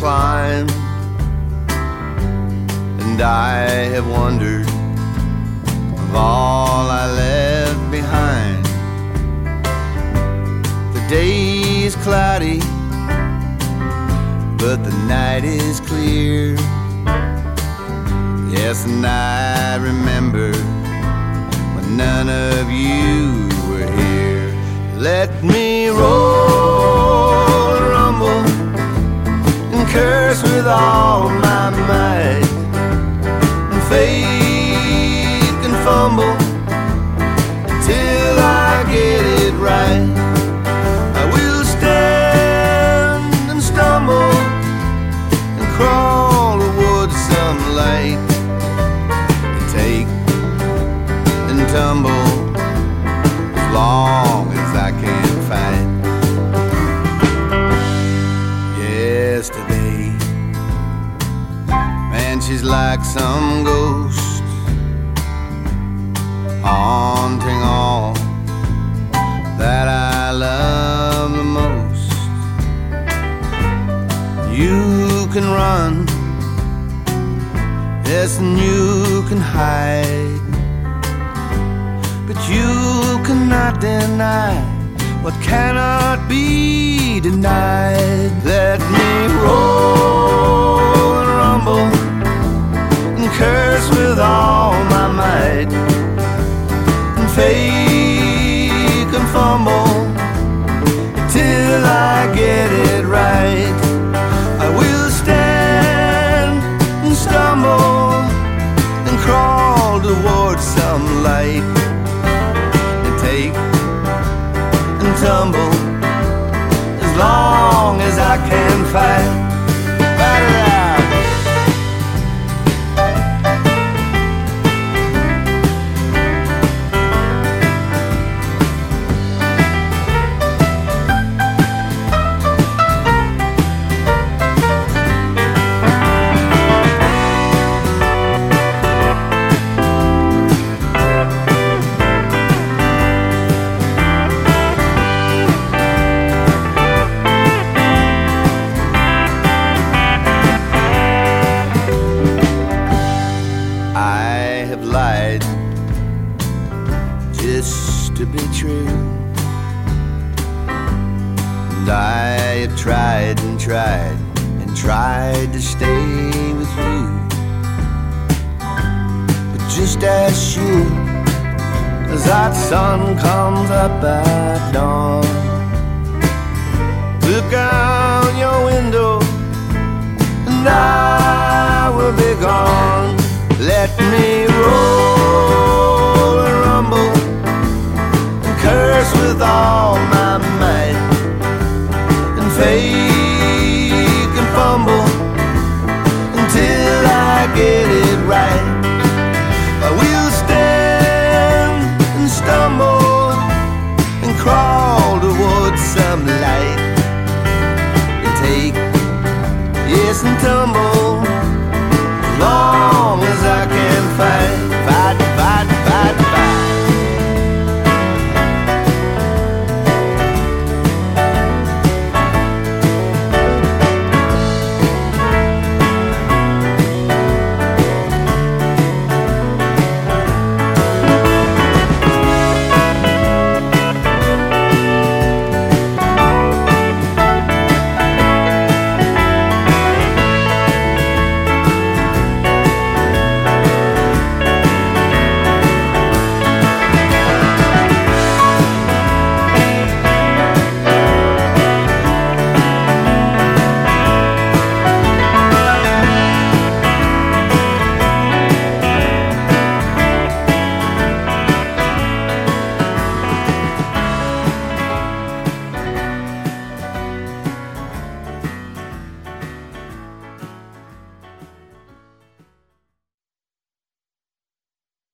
climbed, and I have wondered of all I left behind. The day is cloudy, but the night is clear. Yes, and I remember when none of you were here. Let me roll and rumble and curse with all my might, and fake and fumble till I get it right. I will stand and stumble and crawl towards some light, and take and tumble as long as I can fight. Yesterday, man, she's like some ghost, haunting all that I love the most. You can run, yes, and you can hide, but you cannot deny what cannot be denied. Let me roll and rumble and curse with all my might, and fake and fumble till I get it right. I will stand and stumble and crawl towards some light, and take and tumble as long as I can fight. Fight it out. Just to be true, and I have tried and tried and tried to stay with you, but just as sure as that sun comes up at dawn, look out your window and I will be gone. Let me